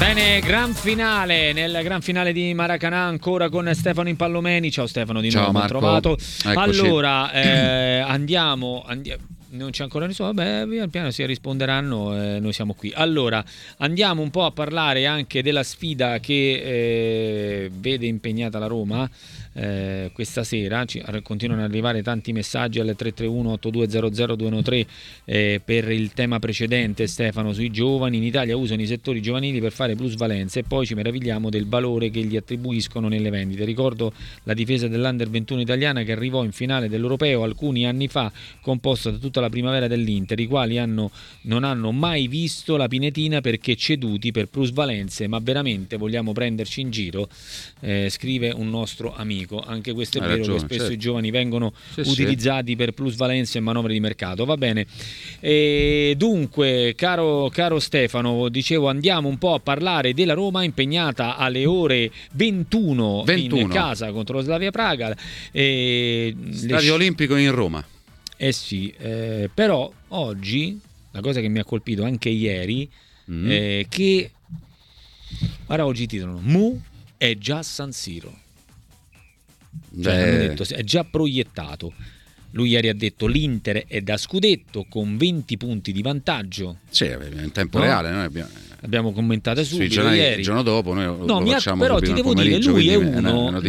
Bene, gran finale, nel gran finale di Maracanã ancora con Stefano Impallomeni. Ciao Stefano, di nuovo ben trovato. Eccoci. Allora, andiamo, non c'è ancora nessuno, vabbè, pian piano si risponderanno, noi siamo qui. Allora, andiamo un po' a parlare anche della sfida che vede impegnata la Roma questa sera. Continuano ad arrivare tanti messaggi al 331-8200-213 per il tema precedente, Stefano, sui giovani. In Italia usano i settori giovanili per fare plusvalenze e poi ci meravigliamo del valore che gli attribuiscono nelle vendite. Ricordo la difesa dell'Under 21 italiana che arrivò in finale dell'Europeo alcuni anni fa, composta da tutta la primavera dell'Inter, i quali non hanno mai visto la Pinetina perché ceduti per plusvalenze. Ma veramente vogliamo prenderci in giro? Scrive un nostro amico. Anche questo è vero, ragione, che spesso certo. I giovani vengono Sì, utilizzati per plusvalenze e manovre di mercato. Va bene. Dunque, caro Stefano, dicevo, andiamo un po' a parlare della Roma impegnata alle ore 21. In casa contro lo Slavia Praga. Stadio Olimpico in Roma. Sì, però oggi la cosa che mi ha colpito anche ieri che guarda, oggi titolano Mu è già San Siro. Cioè, hanno detto, è già proiettato. Lui ieri ha detto l'Inter è da scudetto con 20 punti di vantaggio. Sì, in tempo reale noi abbiamo commentato subito ieri. Il giorno dopo noi lo facciamo però ti devo dire, lui è uno,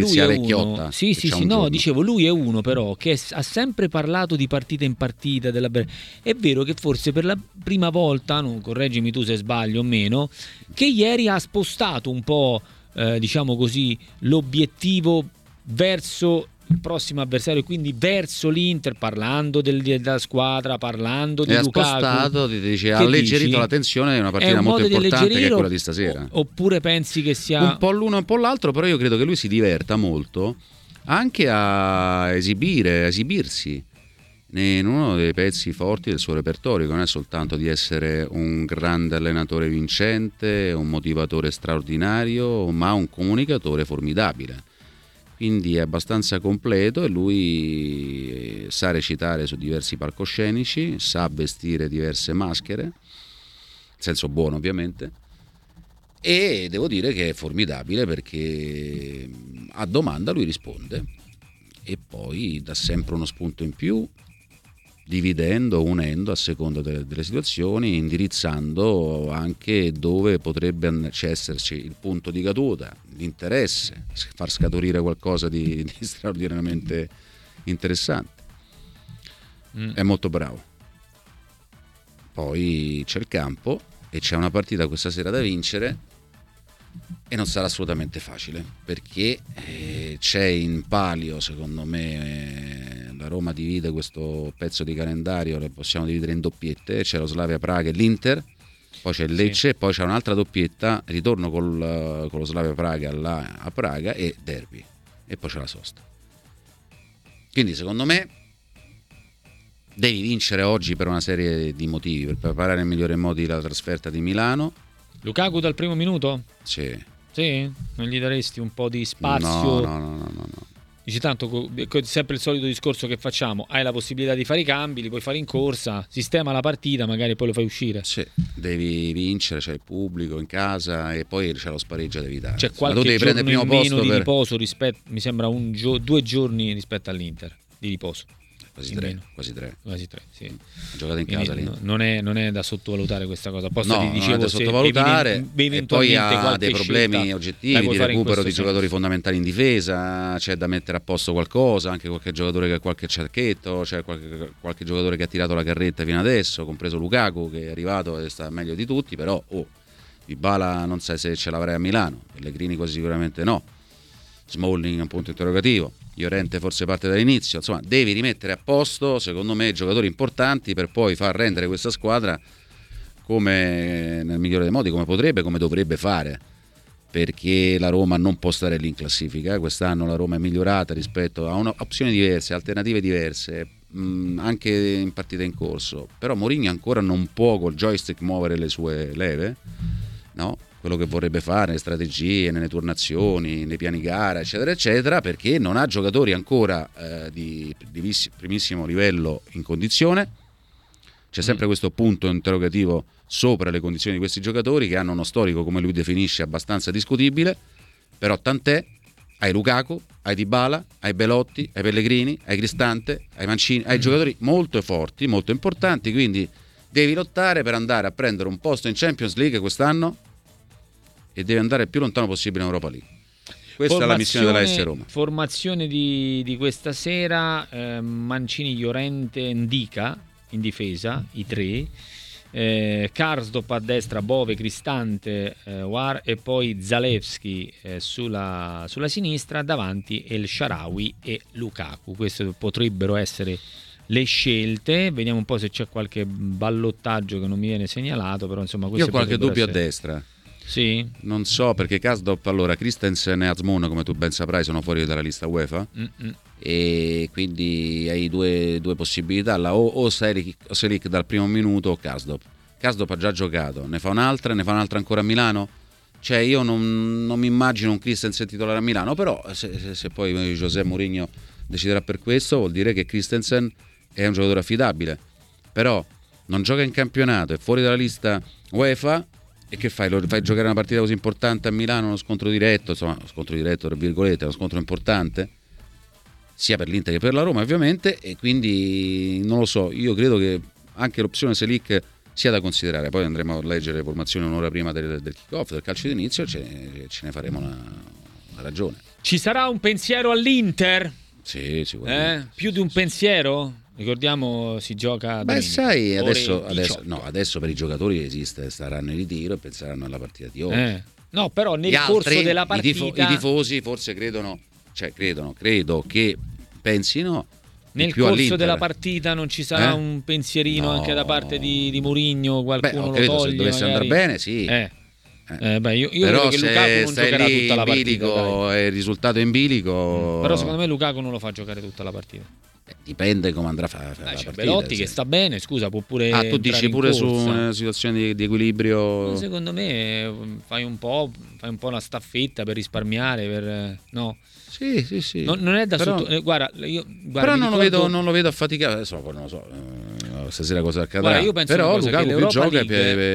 dicevo, lui è uno però che ha sempre parlato di partita in partita è vero che forse per la prima volta, correggimi tu se sbaglio o meno, che ieri ha spostato un po', diciamo così, l'obiettivo verso il prossimo avversario, quindi verso l'Inter, parlando della squadra, parlando di Lukaku. Ha alleggerito la tensione di una partita molto importante che è quella di stasera. Oppure pensi che sia un po' l'uno un po' l'altro, però io credo che lui si diverta molto anche a esibirsi in uno dei pezzi forti del suo repertorio, che non è soltanto di essere un grande allenatore vincente, un motivatore straordinario, ma un comunicatore formidabile. Quindi è abbastanza completo e lui sa recitare su diversi palcoscenici, sa vestire diverse maschere, in senso buono ovviamente, e devo dire che è formidabile perché a domanda lui risponde e poi dà sempre uno spunto in più, dividendo, unendo a seconda delle situazioni, indirizzando anche dove potrebbe esserci il punto di caduta, l'interesse, far scaturire qualcosa di straordinariamente interessante. È molto bravo. Poi c'è il campo e c'è una partita questa sera da vincere e non sarà assolutamente facile perché c'è in palio, secondo me, la Roma divide questo pezzo di calendario, lo possiamo dividere in doppiette, c'è lo Slavia Praga e l'Inter, poi c'è il Lecce, sì. Poi c'è un'altra doppietta, ritorno con lo Slavia Praga a Praga e derby, e poi c'è la sosta. Quindi secondo me devi vincere oggi per una serie di motivi, per preparare nel migliore modo la trasferta di Milano. Lukaku dal primo minuto? Sì. Non gli daresti un po' di spazio? No. Dici, tanto sempre il solito discorso che facciamo, hai la possibilità di fare i cambi, li puoi fare in corsa, sistema la partita, magari poi lo fai uscire. Sì, devi vincere, c'è il pubblico in casa e poi c'è lo spareggio da evitare. C'è qualche giorno in meno di riposo rispetto, mi sembra 2 giorni rispetto all'Inter di riposo. Quasi tre, sì. Ha giocato in casa lì. Non è da sottovalutare questa cosa. Non è da sottovalutare, e poi ha dei problemi oggettivi di recupero di giocatori fondamentali in difesa, c'è da mettere a posto qualcosa, anche qualche giocatore che ha qualche cerchetto, c'è qualche giocatore che ha tirato la carretta fino adesso, compreso Lukaku che è arrivato e sta meglio di tutti, però Dybala non sai se ce l'avrai a Milano, Pellegrini quasi sicuramente no, Smalling è un punto interrogativo, Llorente forse parte dall'inizio, insomma devi rimettere a posto secondo me giocatori importanti per poi far rendere questa squadra come nel migliore dei modi, come potrebbe, come dovrebbe fare, perché la Roma non può stare lì in classifica. Quest'anno la Roma è migliorata rispetto a opzioni diverse, alternative diverse, anche in partite in corso, però Mourinho ancora non può col joystick muovere le sue leve, no? Quello che vorrebbe fare nelle strategie, nelle turnazioni, nei piani gara, eccetera eccetera, perché non ha giocatori ancora di primissimo livello in condizione, c'è sempre questo punto interrogativo sopra le condizioni di questi giocatori che hanno uno storico, come lui definisce, abbastanza discutibile, però tant'è. Hai Lukaku, hai Dybala, hai Belotti, hai Pellegrini, hai Cristante, hai Mancini, hai giocatori molto forti, molto importanti, quindi devi lottare per andare a prendere un posto in Champions League quest'anno e devi andare il più lontano possibile in Europa League. Questa è la missione della AS Roma. Formazione di questa sera, Mancini, Llorente, Ndicka in difesa, i tre, Karsdorp a destra, Bove, Cristante, War e poi Zalewski sulla sinistra, davanti El Shaarawy e Lukaku. Queste potrebbero essere le scelte, vediamo un po' se c'è qualche ballottaggio che non mi viene segnalato, però insomma io ho qualche dubbio essere... a destra. Sì? Non so, perché Karsdorp, allora Christensen e Azmoun, come tu ben saprai, sono fuori dalla lista UEFA. E quindi hai due possibilità là, o Selic dal primo minuto o Karsdorp. Karsdorp ha già giocato, ne fa un'altra ancora a Milano. Cioè io non mi immagino un Christensen titolare a Milano, però se poi José Mourinho deciderà per questo, vuol dire che Christensen è un giocatore affidabile, però non gioca in campionato, è fuori dalla lista UEFA. E che fai? Lo fai giocare una partita così importante a Milano, uno scontro diretto, insomma, scontro diretto tra virgolette, uno scontro importante sia per l'Inter che per la Roma ovviamente, e quindi non lo so, io credo che anche l'opzione Selic sia da considerare. Poi andremo a leggere le formazioni un'ora prima del kick-off, del calcio d'inizio, ce ne faremo una ragione. Ci sarà un pensiero all'Inter? Sì, sicuramente. Più di un pensiero? Ricordiamo, si gioca domenica. Sai, adesso per i giocatori staranno in ritiro e penseranno alla partita di oggi. No, però nel corso della partita i tifosi forse credo che pensino nel più corso all'Inter. Della partita non ci sarà un pensierino anche da parte di Mourinho, qualcuno lo toglie, se dovesse andare bene, sì. Io però credo che Lukaku non giocherà tutta la partita, e il risultato è in bilico. Però secondo me Lukaku non lo fa giocare tutta la partita. Dipende come andrà a fare la partita. Belotti che sta bene, scusa, può pure tu dici pure su una situazione di equilibrio. Secondo me fai un po' la staffetta per risparmiare, no? Sì. Non è da però, guarda, però non lo vedo affaticato. Adesso non lo so. Stasera cosa accadrà. Guarda, io penso però Lukaku più gioca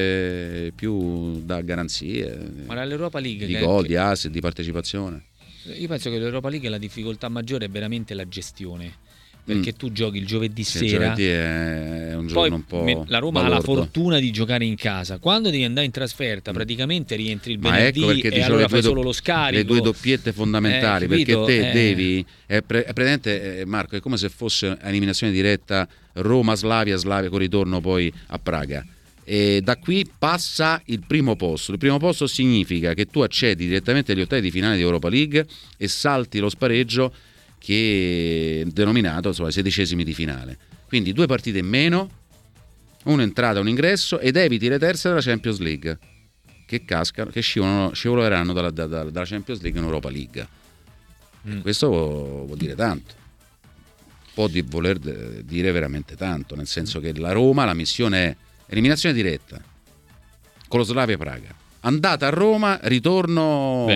più dà garanzie. Ma l'Europa League di gol, di asset, di partecipazione. Io penso che l'Europa League la difficoltà maggiore è veramente la gestione. Perché tu giochi il giovedì sera, il giovedì è un giorno un po' la Roma ha la fortuna di giocare in casa. Quando devi andare in trasferta praticamente rientri il venerdì e allora fai solo lo scarico. Le due doppiette fondamentali, perché te devi è praticamente, Marco, è come se fosse eliminazione diretta Roma-Slavia con ritorno poi a Praga. E da qui passa il primo posto. Il primo posto significa che tu accedi direttamente agli ottavi di finale di Europa League e salti lo spareggio, che è denominato ai 16esimi di finale. Quindi 2 partite in meno, un'entrata, un ingresso, ed eviti le terze della Champions League che scivoleranno dalla Champions League in Europa League. Questo vuol dire tanto, può voler dire veramente tanto, nel senso che la Roma, la missione è eliminazione diretta con lo Slavia Praga, andata a Roma, ritorno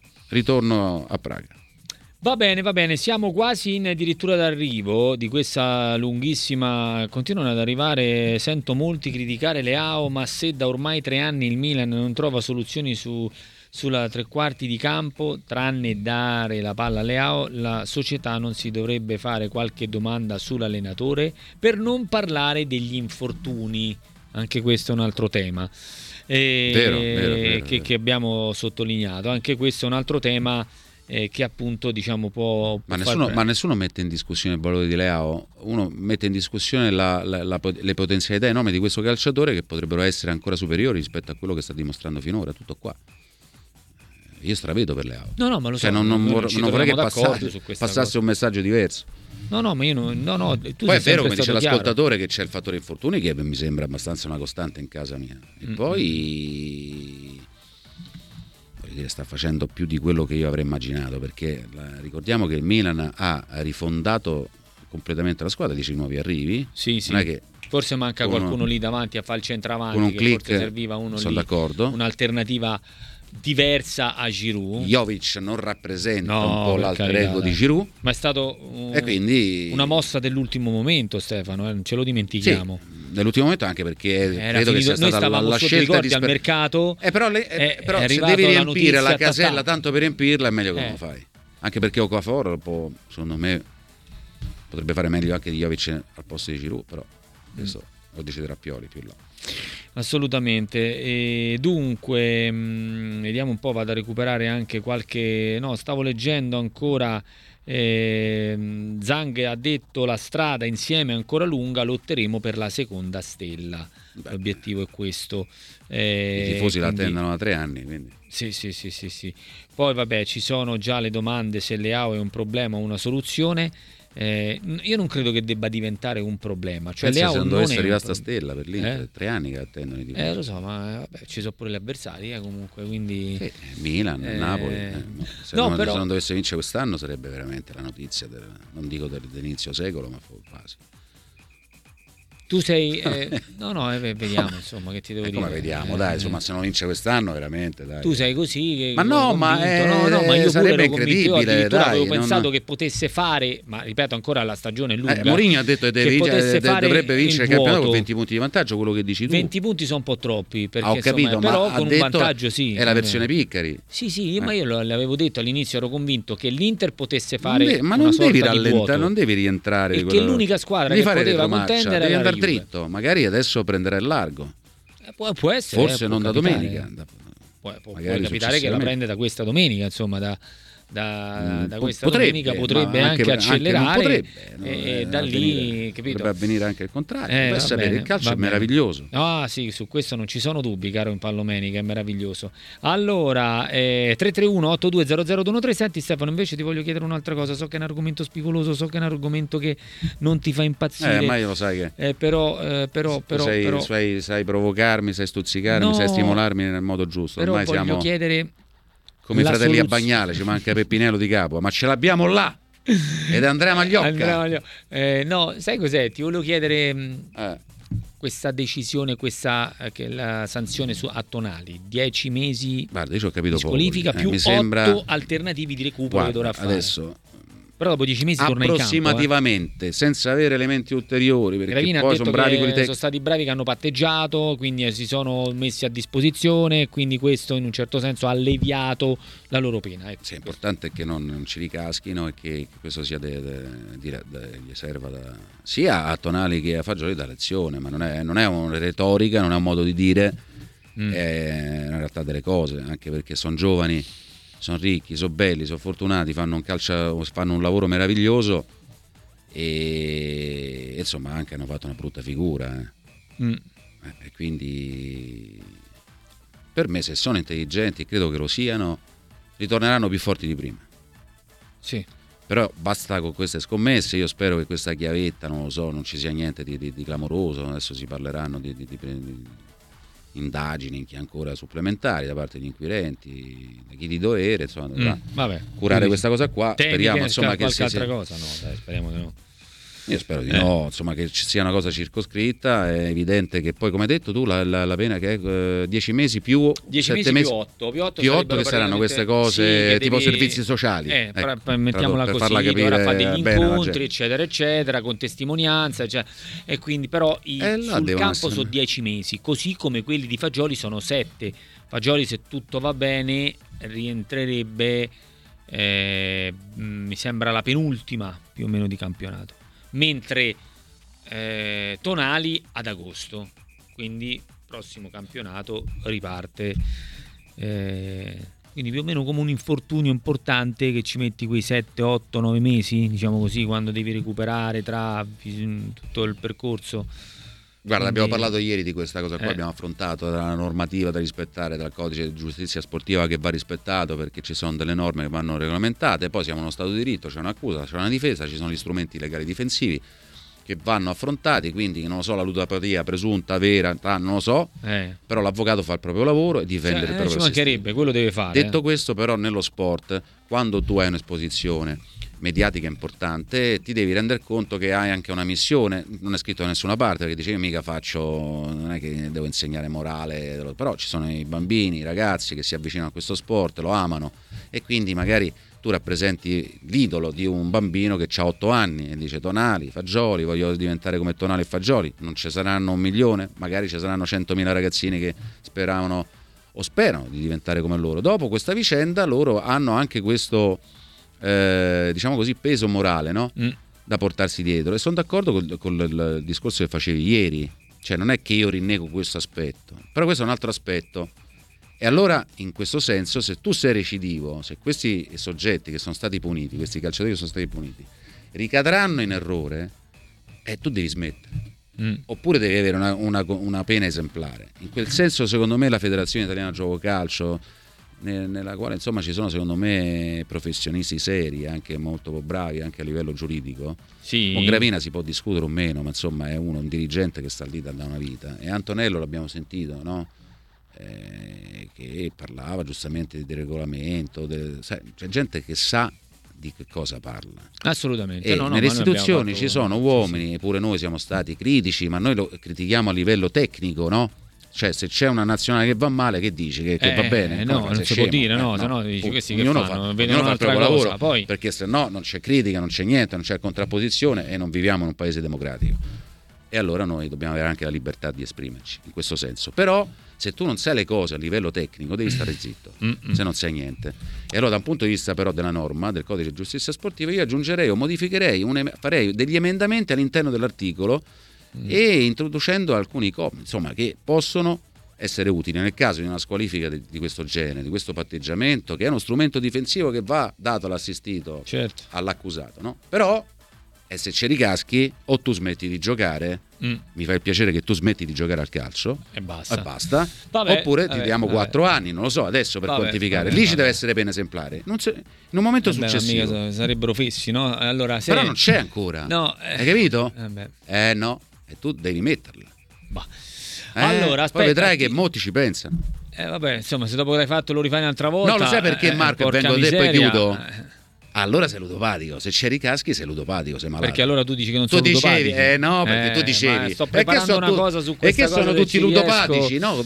a Praga. Va bene, siamo quasi in addirittura d'arrivo di questa lunghissima. Continuano ad arrivare, sento molti criticare Leao, ma se da ormai 3 anni il Milan non trova soluzioni sulla tre quarti di campo, tranne dare la palla a Leao, la società non si dovrebbe fare qualche domanda sull'allenatore, per non parlare degli infortuni. Anche questo è un altro tema vero. Che abbiamo sottolineato. Anche questo è un altro tema che appunto può ma nessuno mette in discussione il valore di Leao. Uno mette in discussione le potenzialità enormi di questo calciatore, che potrebbero essere ancora superiori rispetto a quello che sta dimostrando finora. Tutto qua. Io stravedo per Leao. No, ma lo so, non vorrei che passasse un messaggio diverso. No, ma io no. Poi è vero, come dice l'ascoltatore, che c'è il fattore infortuni, che mi sembra abbastanza una costante in casa mia. E poi sta facendo più di quello che io avrei immaginato, perché ricordiamo che il Milan ha rifondato completamente la squadra, 10 nuovi arrivi. Sì. Non è che forse manca qualcuno lì davanti a fare il centravanti, con un che click, forse serviva uno sono lì, d'accordo. Un'alternativa diversa a Giroud. Jovic non rappresenta un po' l'alter ego di Giroud, ma è stato e quindi una mossa dell'ultimo momento, Stefano, non ce lo dimentichiamo. Sì. nell'ultimo momento, anche perché credo che sia noi stata la scelta di al mercato, però se devi riempire la casella tanto per riempirla è meglio che non lo fai, anche perché Okafor secondo me potrebbe fare meglio anche di Jovic al posto di Giroud, però adesso lo deciderà Pioli più là. Assolutamente. E dunque vediamo un po', vado a recuperare anche qualche, no, stavo leggendo ancora. Zhang ha detto: la strada insieme è ancora lunga, lotteremo per la seconda stella. L'obiettivo è questo. I tifosi la attendono da 3 anni, quindi. Sì. Poi vabbè, ci sono già le domande se Leao è un problema o una soluzione. Io non credo che debba diventare un problema, cioè Leao se non dovesse arrivare sta problema. stella per l'Inter, 3 anni che attendono i tifosi. Lo so, ma vabbè, ci sono pure gli avversari comunque, quindi Milan, Napoli, se non dovesse vincere quest'anno sarebbe veramente la notizia non dico dell'inizio secolo, ma quasi. Tu sei vediamo insomma che ti devo dire. Come vediamo, dai, insomma, se non vince quest'anno veramente, dai. Tu sei così ma no, ma io sarebbe incredibile, addirittura avevo pensato che potesse fare, ma ripeto ancora la stagione è lunga. Mourinho ha detto che dovrebbe vincere il campionato con 20 punti di vantaggio, quello che dici tu. 20 punti sono un po' troppi, perché ho capito, però ma con un vantaggio è la versione Piccari. Sì, ma io l'avevo detto all'inizio, ero convinto che l'Inter potesse fare ma una non sorta devi di rallentare, vuoto, non devi rientrare, e che l'unica squadra che poteva contendere devi era andare la Juve. dritto, magari adesso prenderà il largo, può essere, forse non da domenica, può capitare che la prende da questa domenica, insomma da questa domenica potrebbe anche accelerare, e da lì potrebbe avvenire anche il contrario. Puoi sapere, il calcio è meraviglioso. Sì, su questo non ci sono dubbi, caro Impallomenica, è meraviglioso. Allora 331-8200-213. Senti Stefano, invece ti voglio chiedere un'altra cosa, so che è un argomento spigoloso, so che è un argomento che non ti fa impazzire, ma io lo sai che però sai provocarmi, sai stuzzicarmi, sai stimolarmi nel modo giusto. Però ormai voglio chiedere, come i fratelli a Bagnale, ci manca Peppinello di Capua, ma ce l'abbiamo là, ed Andrea Magliocca. No, sai cos'è? Ti volevo chiedere questa decisione, che la sanzione a Tonali, 10 mesi. Guarda, io ci ho capito di squalifica, più 8 alternativi di recupero che dovrà fare. Adesso però dopo 10 mesi torna in campo, approssimativamente, senza avere elementi ulteriori, perché Gravina poi ha detto sono bravi quelli sono stati bravi, che hanno patteggiato, quindi si sono messi a disposizione, quindi questo in un certo senso ha alleviato la loro pena. Sì, l'importante è che non ci ricaschino e che questo sia gli serva sia a Tonali che a Fagioli da lezione, ma non è una retorica, non è un modo di dire, è una realtà delle cose, anche perché sono giovani, sono ricchi, sono belli, sono fortunati, fanno un lavoro meraviglioso e insomma anche hanno fatto una brutta figura. E quindi per me, se sono intelligenti, credo che lo siano, ritorneranno più forti di prima. Sì. Però basta con queste scommesse, io spero che questa chiavetta, non lo so, non ci sia niente di clamoroso, adesso si parleranno di indagini che ancora supplementari da parte degli inquirenti, da chi di dovere, insomma, dovrà curare questa cosa qua. Speriamo insomma che sia altra cosa, no, dai, speriamo di no. Io spero di no, insomma, che ci sia una cosa circoscritta. È evidente che poi, come hai detto tu, la pena che è 10 mesi più 7 mesi più 8 che saranno queste cose, tipo servizi sociali, mettiamola per così, farla capire, dovrà fare degli incontri eccetera con testimonianza, e quindi però sul campo sono 10 mesi, così come quelli di Fagioli sono 7. Fagioli, se tutto va bene, rientrerebbe mi sembra la penultima più o meno di campionato, mentre Tonali ad agosto, quindi prossimo campionato riparte, quindi più o meno come un infortunio importante che ci metti quei 7, 8, 9 mesi, diciamo così, quando devi recuperare tra tutto il percorso. Guarda, abbiamo parlato ieri di questa cosa qua, abbiamo affrontato della normativa da rispettare, dal codice di giustizia sportiva che va rispettato, perché ci sono delle norme che vanno regolamentate, poi siamo uno stato di diritto, c'è un'accusa, c'è una difesa, ci sono gli strumenti legali difensivi che vanno affrontati, quindi non lo so, la ludopatia presunta, vera, non lo so, però l'avvocato fa il proprio lavoro e difende il proprio sistema. Ci mancherebbe, quello deve fare. Detto questo, però, nello sport, quando tu hai un'esposizione mediatica importante, ti devi rendere conto che hai anche una missione, non è scritto da nessuna parte, perché dicevi mica non è che devo insegnare morale, però ci sono i bambini, i ragazzi che si avvicinano a questo sport, lo amano, e quindi magari tu rappresenti l'idolo di un bambino che ha 8 anni e dice Tonali, Fagioli, voglio diventare come Tonali e Fagioli. Non ci saranno 1 milione, magari ci saranno 100.000 ragazzini che speravano o sperano di diventare come loro. Dopo questa vicenda loro hanno anche questo diciamo così peso morale, no? Da portarsi dietro, e sono d'accordo con il discorso che facevi ieri, cioè non è che io rinnego questo aspetto, però questo è un altro aspetto. E allora, in questo senso, se tu sei recidivo, se questi soggetti che sono stati puniti, questi calciatori che sono stati puniti, ricadranno in errore, tu devi smettere. Oppure devi avere una pena esemplare. In quel senso, secondo me, la Federazione Italiana Gioco Calcio, nella quale insomma ci sono, secondo me, professionisti seri, anche molto bravi, anche a livello giuridico. Sì. Con Gravina si può discutere o meno, ma insomma è un dirigente che sta lì da una vita. E Antonello l'abbiamo sentito, no? Che parlava giustamente di regolamento, c'è gente che sa di che cosa parla. Assolutamente. E nelle istituzioni ci sono uomini, pure noi siamo stati critici, ma noi lo critichiamo a livello tecnico, no? Cioè, se c'è una nazionale che va male, che dici? Che va bene? No, non si può dire, no, se no dici questi che fanno, vedono un'altra cosa, poi... perché se no non c'è critica, non c'è niente, non c'è contrapposizione e non viviamo in un paese democratico. E allora noi dobbiamo avere anche la libertà di esprimerci in questo senso. Però se tu non sai le cose a livello tecnico devi stare zitto, se non sai niente. E allora, da un punto di vista però della norma del codice di giustizia sportiva, io aggiungerei o modificherei, farei degli emendamenti all'interno dell'articolo e introducendo alcuni insomma, che possono essere utili nel caso di una squalifica di questo genere, di questo patteggiamento, che è uno strumento difensivo che va dato all'assistito, certo, all'accusato, no? Però se ci ricaschi, o tu smetti di giocare, mi fa il piacere che tu smetti di giocare al calcio e basta, vabbè, oppure ti diamo 4 anni, non lo so adesso per quantificare. Lì ci deve essere pena esemplare, in un momento successivo. Mica sarebbero fessi, no? Allora, però non c'è ancora, no, hai capito? No, e tu devi metterla. Allora, aspetta, poi vedrai che molti ci pensano. Vabbè, insomma, se dopo che l'hai fatto lo rifai un'altra volta. No, lo sai perché, Marco, vengo da te e poi chiudo. Allora sei ludopatico, se c'è ricaschi sei ludopatico, sei malato. Perché allora tu dici che non sono ludopatici? No, perché tu dicevi sto preparando una cosa su questa cosa. E che sono tutti ludopatici? No,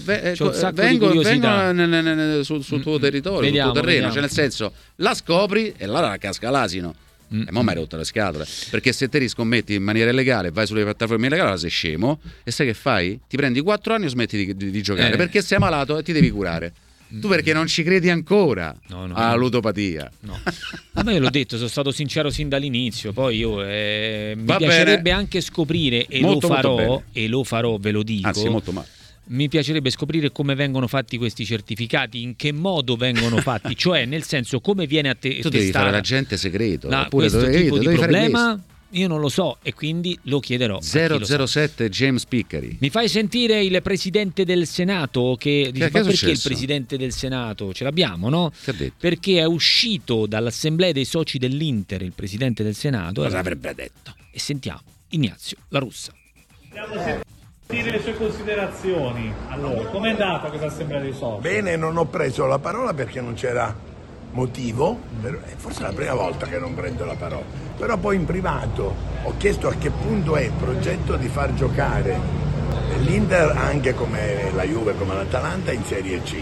vengono sul tuo territorio, sul tuo terreno, cioè nel senso, la scopri e allora la casca l'asino. E mo' mi hai rotto le scatole, perché se te riscommetti in maniera illegale, vai sulle piattaforme illegali, allora sei scemo e sai che fai? Ti prendi 4 anni o smetti di giocare perché sei malato e ti devi curare. Tu perché non ci credi ancora alla ludopatia? No. Vabbè, io l'ho detto, sono stato sincero sin dall'inizio. Poi io mi piacerebbe anche scoprire, e lo farò, ve lo dico. Anzi, molto male. Mi piacerebbe scoprire come vengono fatti questi certificati, in che modo vengono fatti, cioè nel senso come viene tu devi fare l'agente segreto, oppure questo tipo di problema. Io non lo so e quindi lo chiederò. 007 James Piccari. Mi fai sentire il presidente del Senato che dice, ma perché il presidente del Senato? Ce l'abbiamo, no? Che ha detto? Perché è uscito dall'assemblea dei soci dell'Inter il presidente del Senato. Cosa avrebbe detto? E sentiamo Ignazio La Russa. Andiamo a sentire le sue considerazioni. Allora, com'è andata questa assemblea dei soci? Bene, non ho preso la parola perché non c'era motivo, forse è la prima volta che non prendo la parola, però poi in privato ho chiesto a che punto è il progetto di far giocare l'Inter anche come la Juve, come l'Atalanta in Serie C,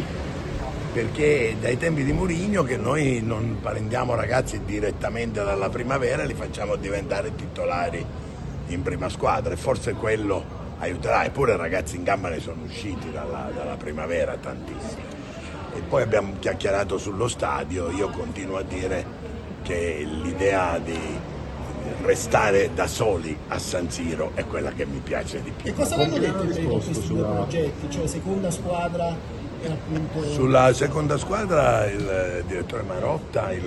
perché dai tempi di Mourinho che noi non prendiamo ragazzi direttamente dalla primavera e li facciamo diventare titolari in prima squadra e forse quello aiuterà, eppure ragazzi in gamba ne sono usciti dalla primavera tantissimi. E poi abbiamo chiacchierato sullo stadio, io continuo a dire che l'idea di restare da soli a San Siro è quella che mi piace di più. E cosa hanno detto per questi due progetti, cioè seconda squadra e appunto... Sulla seconda squadra il direttore Marotta, il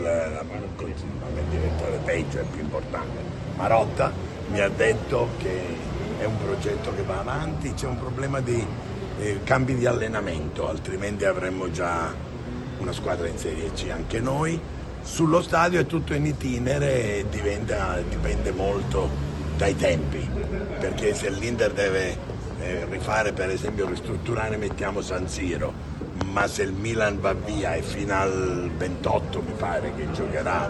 direttore Peggio è più importante, Marotta mi ha detto che è un progetto che va avanti, c'è un problema di cambi di allenamento, altrimenti avremmo già una squadra in Serie C anche noi. Sullo stadio è tutto in itinere e dipende molto dai tempi, perché se l'Inter deve rifare, per esempio ristrutturare, mettiamo San Siro, ma se il Milan va via e fino al 28 mi pare che giocherà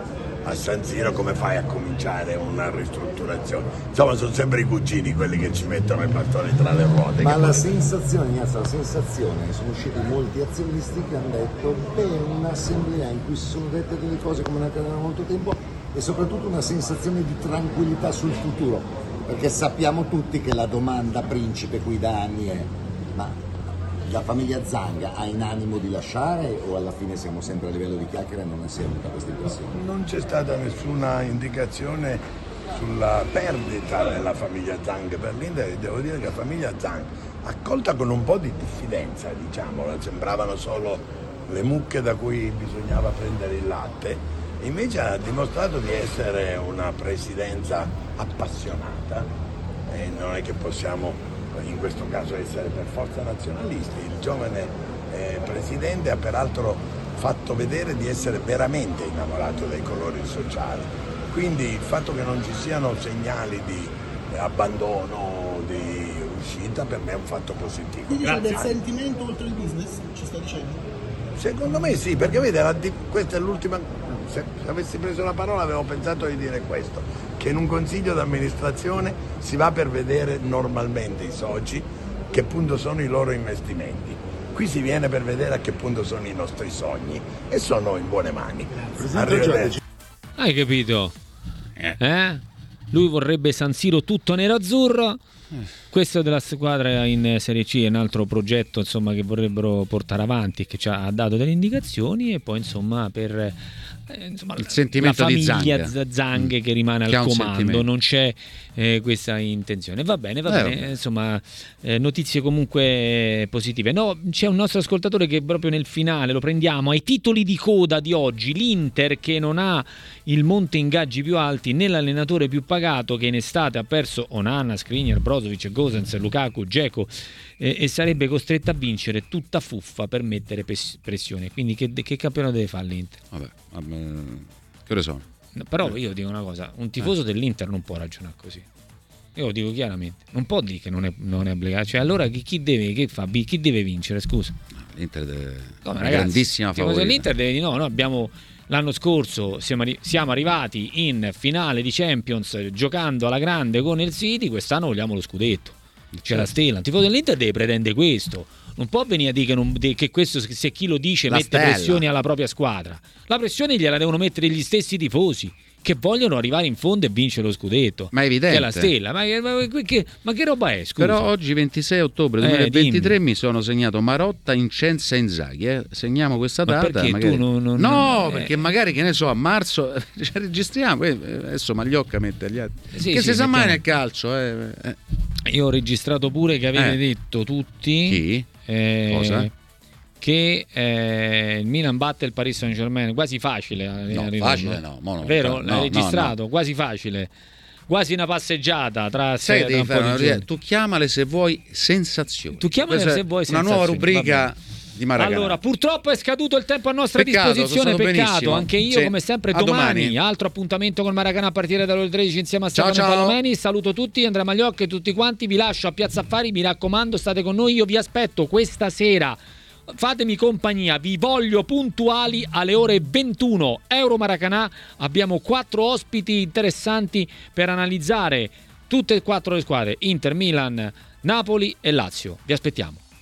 a San Siro, come fai a cominciare una ristrutturazione? Insomma, sono sempre i cugini quelli che ci mettono i bastoni tra le ruote. Ma la sensazione, Ignazio, sono usciti molti azionisti che hanno detto un'assemblea in cui si sono dette delle cose come non accadevano da molto tempo, e soprattutto una sensazione di tranquillità sul futuro, perché sappiamo tutti che la domanda principe qui da anni è: ma la famiglia Zang ha in animo di lasciare, o alla fine siamo sempre a livello di chiacchiere e non è sempre questa impressione? Non c'è stata nessuna indicazione sulla perdita della famiglia Zang per l'Inter, e devo dire che la famiglia Zang, accolta con un po' di diffidenza, diciamolo, sembravano solo le mucche da cui bisognava prendere il latte, invece ha dimostrato di essere una presidenza appassionata, e non è che possiamo in questo caso essere per forza nazionalisti. Il giovane presidente ha peraltro fatto vedere di essere veramente innamorato dei colori sociali, quindi il fatto che non ci siano segnali di abbandono, di uscita, per me è un fatto positivo. Quindi c'è del sentimento oltre il business, ci sta dicendo? Secondo me sì, perché vede, questa è l'ultima, se avessi preso la parola avevo pensato di dire questo, che in un consiglio d'amministrazione si va per vedere normalmente i soci che punto sono i loro investimenti. Qui si viene per vedere a che punto sono i nostri sogni, e sono in buone mani. Arrivederci. Hai capito? Lui vorrebbe San Siro tutto nero-azzurro. Questo della squadra in Serie C è un altro progetto, insomma, che vorrebbero portare avanti e che ci ha dato delle indicazioni, e poi insomma per il sentimento la famiglia di Zang che rimane al comando, non c'è questa intenzione. Va bene, insomma, notizie comunque positive. No, c'è un nostro ascoltatore che proprio nel finale lo prendiamo ai titoli di coda di oggi: l'Inter che non ha il monte ingaggi più alti né l'allenatore più pagato, che in estate ha perso Onana, Skriniar, Brozovic, Gosens, Lukaku, Dzeko, e sarebbe costretta a vincere tutta fuffa per mettere pressione. Quindi che campionato deve fare l'Inter? Vabbè, che ore sono? No, però io dico una cosa: un tifoso dell'Inter non può ragionare così. Io lo dico chiaramente, non può dire che non è obbligato. Cioè, allora chi deve vincere, scusa? L'Inter deve una grandissima favorita. L'Inter deve dire no, abbiamo l'anno scorso siamo arrivati in finale di Champions giocando alla grande con il City, quest'anno vogliamo lo scudetto. C'è la stella, il tifoso dell'Inter deve pretendere questo. Non può venire a dire che questo, se chi lo dice, la mette stella. pressioni alla propria squadra. La pressione gliela devono mettere gli stessi tifosi che vogliono arrivare in fondo e vincere lo scudetto. Ma è evidente. Che è la stella. Ma che roba è, scusa? Però oggi 26 ottobre 2023 mi sono segnato Marotta, Incenza e Inzaghi. Segniamo questa data. Perché magari... tu non perché magari, che ne so, a marzo registriamo. Adesso Magliocca mette gli altri. Sì, che sì, si sa mai nel calcio. Io ho registrato pure che avete detto tutti. Chi? Cosa? Che il Milan batte il Paris Saint-Germain, quasi facile. Facile no. Vero? L'hai registrato? No. Quasi facile. Quasi una passeggiata tra sé. Devi fare tu chiamale se vuoi sensazioni. Tu chiamale se vuoi sensazioni. Una nuova rubrica di Maracanã. Allora, purtroppo è scaduto il tempo a nostra disposizione. Peccato, anche io come sempre domani. Altro appuntamento con Maracanã a partire dalle ore 13 insieme a Stefano Palomeni. Saluto tutti, Andrea Magliocca e tutti quanti. Vi lascio a Piazza Affari, mi raccomando, state con noi. Io vi aspetto questa sera. Fatemi compagnia, vi voglio puntuali alle ore 21. Euro Maracanã, abbiamo 4 ospiti interessanti per analizzare tutte e 4 le squadre: Inter, Milan, Napoli e Lazio. Vi aspettiamo.